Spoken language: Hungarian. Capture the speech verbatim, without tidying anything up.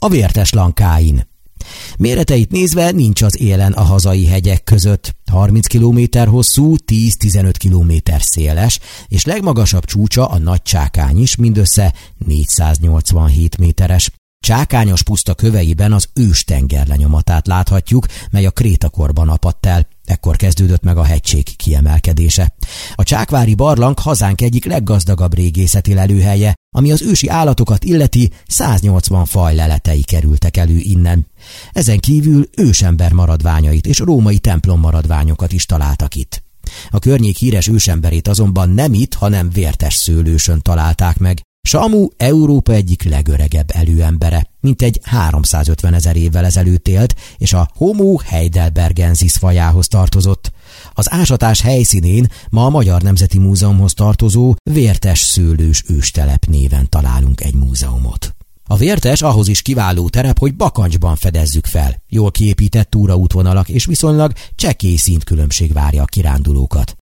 a Vértes Lankáin. Méreteit nézve nincs az élen a hazai hegyek között. harminc kilométer hosszú, tíz-tizenöt kilométer széles, és legmagasabb csúcsa, a Nagy Csákány is mindössze négyszáznyolcvanhét méteres. Csákányos puszta köveiben az őstenger lenyomatát láthatjuk, mely a krétakorban apadt el. Ekkor kezdődött meg a hegység kiemelkedése. A csákvári barlang hazánk egyik leggazdagabb régészeti lelőhelye, ami az ősi állatokat illeti, száznyolcvan faj leletei kerültek elő innen. Ezen kívül ősember maradványait és római templom maradványokat is találtak itt. A környék híres ősemberét azonban nem itt, hanem Vértesszőlősön találták meg. Samu Európa egyik legöregebb előembere, mintegy háromszázötven ezer évvel ezelőtt élt, és a Homo heidelbergensis fajához tartozott. Az ásatás helyszínén ma a Magyar Nemzeti Múzeumhoz tartozó Vértesszőlős őstelep néven találunk egy múzeumot. A Vértes ahhoz is kiváló terep, hogy bakancsban fedezzük fel. Jól kiépített túraútvonalak és viszonylag csekély szintkülönbség várja a kirándulókat.